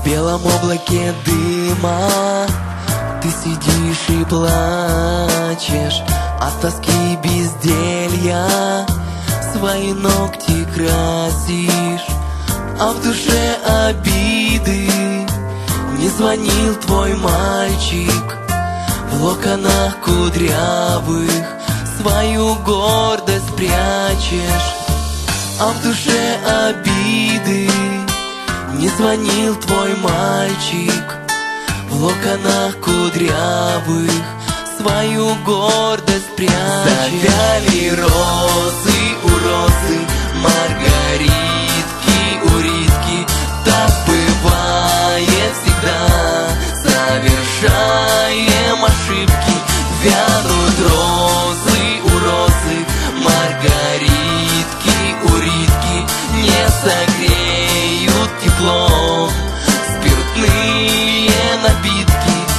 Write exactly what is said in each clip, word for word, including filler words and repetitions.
белом облаке дыма ты сидишь и плачешь от тоски и безделья, свои ногти красишь, а в душе обиды. Не звонил твой мальчик, в локонах кудрявых свою гордость прячешь, а в душе обиды. Не звонил твой мальчик, в локонах кудрявых свою гордость прячешь. Завяли розы у розы, маргаритки у ритки. Так бывает всегда, совершаем ошибки. Вянут розы у розы, маргаритки у ритки. Не согреют тепло спиртные напитки.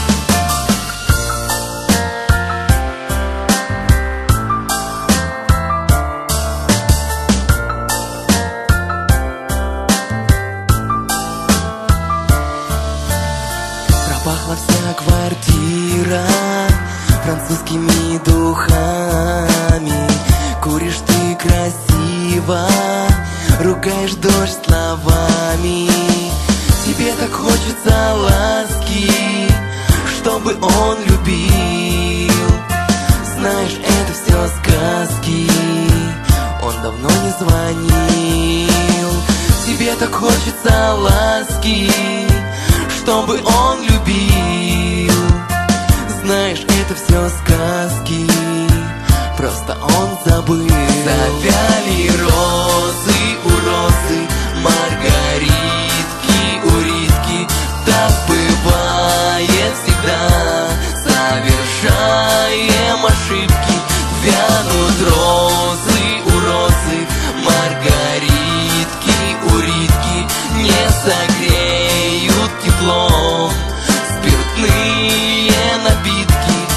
Пропахла вся квартира французскими духами. Куришь ты красиво, ругаешь дождь словами. Тебе так хочется ласки, чтобы он любил. Знаешь, это все сказки, он давно не звонил. Тебе так хочется ласки, чтобы он любил. Знаешь, это все сказки, просто он забыл. Завяли розы у розы, маргаритки у ритки. Так бывает всегда, совершаем ошибки. Вянут розы у розы, маргаритки у ритки. Не согреют тепло спиртные напитки.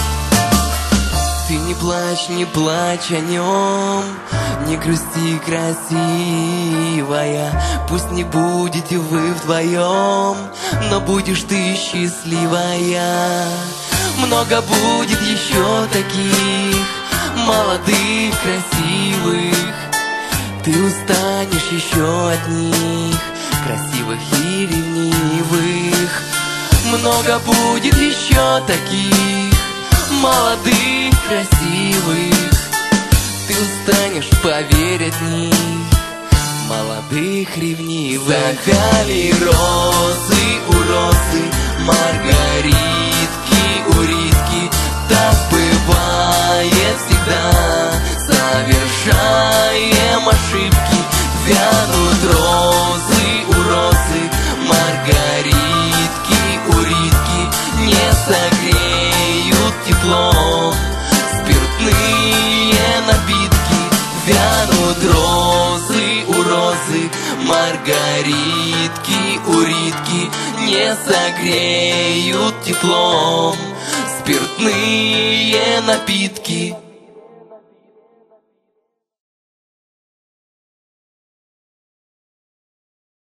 Ты не плачь, не плачь о нем, не грусти, красивая. Пусть не будете вы вдвоем, но будешь ты счастливая. Много будет еще таких молодых, красивых. Ты устанешь еще от них, красивых и ревнивых. Много будет еще таких молодых, красивых. Ты устанешь, поверь, от них, молодых, ревнивых. Завяли розы у розы, маргаритки у ритки. Так бывает всегда, совершаем ошибки. Вянут розы у розы, маргаритки у ритки. Не согреют тепло спиртные напитки. Вянут розы у розы, маргаритки у ритки. Не согреют теплом спиртные напитки.